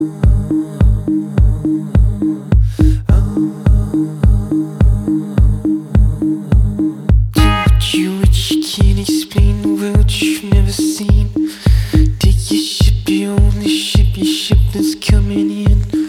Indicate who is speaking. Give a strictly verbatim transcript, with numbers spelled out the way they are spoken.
Speaker 1: You which you can't explain, the world you've never seen. Take your ship, your only ship, your ship that's coming in.